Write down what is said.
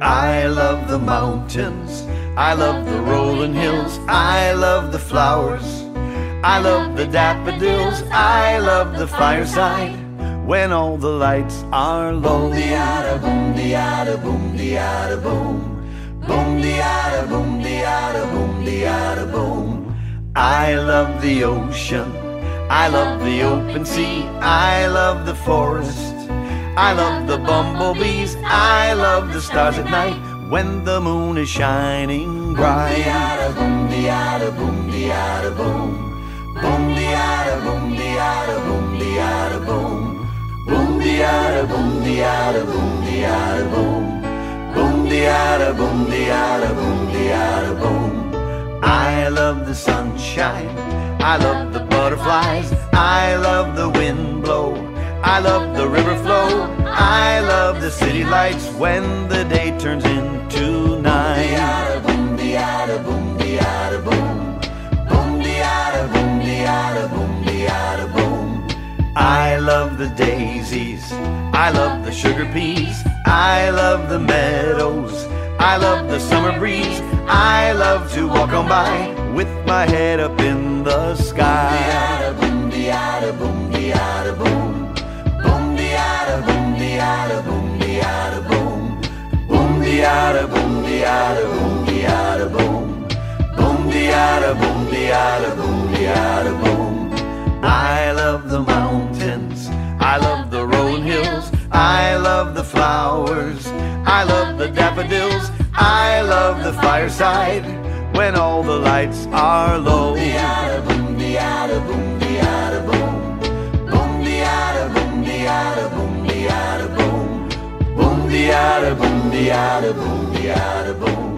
I love the mountains, I love the rolling hills, I love the flowers, I love the daffodils, I love the fireside when all the lights are low. Boom-de-yada, boom-de-yada, boom-de-yada, boom. Boom-de-yada, boom-de-yada, boom-de-yada, boom. I love the ocean, I love the open sea, I love the forest, I love the bumblebees, I love the stars at night when the moon is shining bright. Boom-de-yada, boom-de-yada, boom. Boom-de-yada, boom-de-yada, boom-de-yada, boom. Boom-de-yada, boom-de-yada, boom-de-yada, boom. Boom-de-yada, boom-de-yada, boom-de-yada, boom. I love the sunshine, I love the butterflies, I love the wind blow, I love the river flow, I love the city lights when the day turns into night. Boom-de-yada, boom-de-yada, boom. Boom-de-yada, boom-de-yada, boom-de-yada, boom. I love the daisies, I love the sugar peas, I love the meadows, I love the summer breeze, I love to walk on by with my head up in the sky. Boom-de-yada, boom-de-yada, boom. Boom-de-yada, boom-de-yada, boom-de-yada, boom. Boom-de-yada, boom-de-yada, boom-de-yada, boom. Boom-de-yada, boom-de-yada, boom-de-yada, boom. I love the mountains, I love the rolling hills, I love the flowers, I love the daffodils, I love the fireside when all the lights are low. Boom-de-yada, boom-de-yada, boom-de-yada, boom. Boom-de-yada, boom-de-yada, boom-de-yada, boom. Boom-de-yada, boom-de-yada, boom-de-yada, boom.